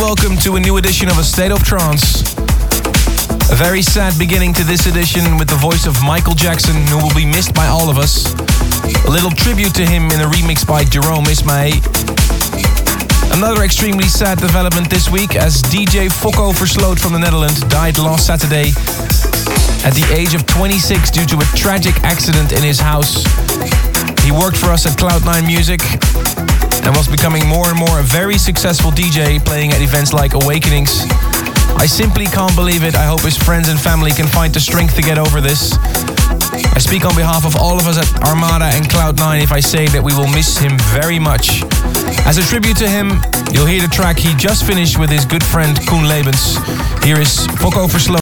welcome to a new edition of A State of Trance. A very sad beginning to this edition with the voice of Michael Jackson, who will be missed by all of us. A little tribute to him in a remix by Jerome Isma-Ae. Another extremely sad development this week as DJ Fokko Versloot from the Netherlands died last Saturday at the age of 26 due to a tragic accident in his house. He worked for us at Cloud9 Music and was becoming more and more a very successful DJ, playing at events like Awakenings. I simply can't believe it. I hope his friends and family can find the strength to get over this. I speak on behalf of all of us at Armada and Cloud9 if I say that we will miss him very much. As a tribute to him, you'll hear the track he just finished with his good friend Koen Lebens. Here is Fokko Versloot.